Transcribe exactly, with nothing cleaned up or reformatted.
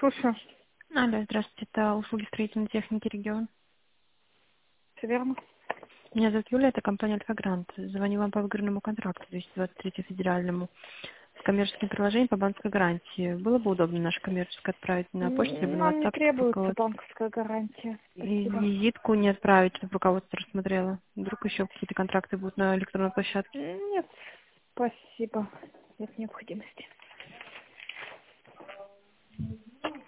Слушаю. Алло, здравствуйте, это услуги строительной техники «Регион». Все верно? Меня зовут Юлия, это компания «Альфа-Грант». Звоню вам по выигранному контракту двести двадцать третьему федеральному с коммерческим приложением по банковской гарантии. Было бы удобно наше коммерческое отправить на почту, либо М, на Нам не WhatsApp, чтобы требуется руководство. банковская гарантия. И Спасибо. визитку не отправить, чтобы руководство рассмотрело. Вдруг еще какие-то контракты будут на электронной площадке. М, Нет, спасибо. Нет необходимости.